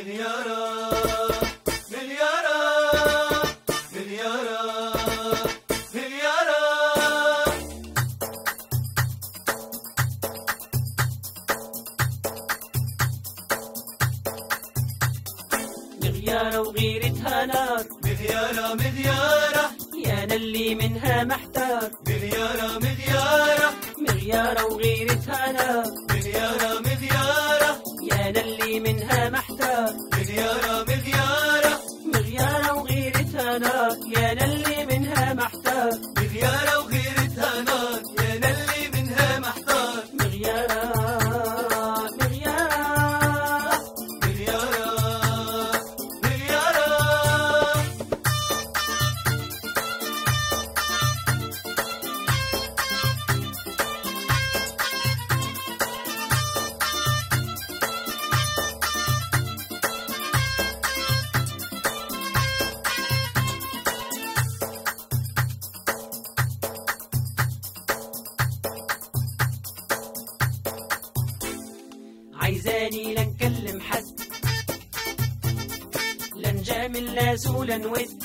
مليارة مليارة مليارة مليارة. مغيارة وغيرتها نار، مليارة مليارة يا أنا اللي منها محتار. مليارة مليارة مغيارة وغيرتها نار، مليارة مليارة يا أنا اللي منها محتار. مليارة مليارة مغيارة وغيرتها نار، يا أنا اللي منها محتار. مليارة وغيرتها نار، يا أنا اللي منها محتار. مغيارة مغيارة مليارة مليارة. عايزاني لا نكلم حد، لا نجامل ناس ولا نود.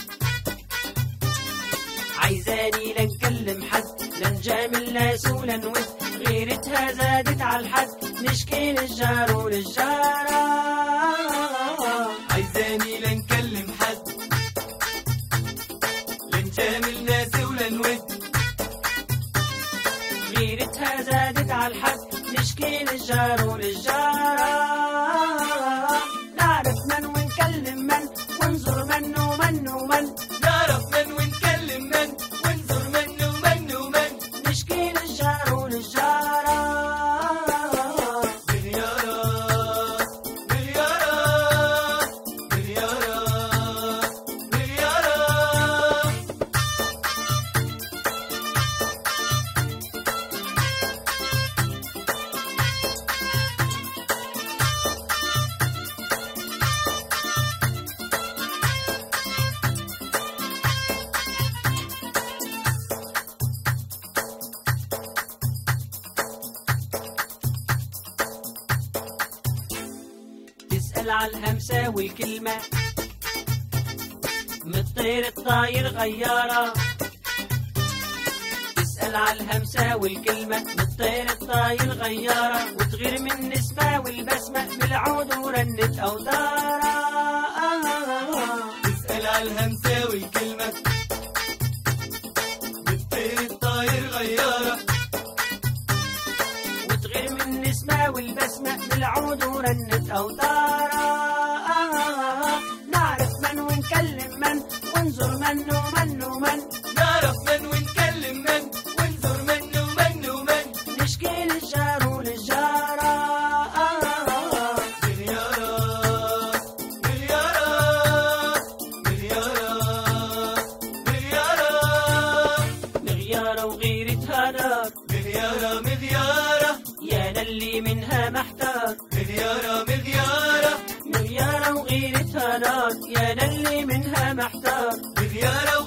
عايزاني لا نكلم حد، لا نجامل ناس ولا نود. غيرتها زادت على الحد، نشكي للجار وللجارة. عايزاني لا نكلم حد، لا نجامل ناس ولا نود. غيرتها زادت على الحد، نشكي للجار وللجارة. نعرف من ونكلم من، وننظر من ومن ومن. نعرف من ونكلم من، ونزور من ومن ومن. نشكي للجار وللجارة. مليارة مليارة مليارة مليارة. تسأل على الهمسة والكلمة، من الطير الطاير غيارة. تسأل على الهمسة والكلمة، من الطير الطاير غيارة. وتغير من النسمة والبسمة، بالعود ورنة أوتارة. تسأل على الهمسة والكلمة، بالطير الطاير غيارة. وتغير من النسمة والبسمة، بالعود ورنة أوتارة. نعرف من ونكلم من، ونزور من ومن ومن. نعرف من ونكلم من، ونزور من ومن ومن. نشكي للجار وللجارة. مليارة مليارة مليارة مليارة. مغيارة وغيرتها نار، مليارة مليارة يا أنا اللي منها محتار. مليارة مليارة مغيارة وغيرتها نار، يا أنا اللي منها محتار. مليارة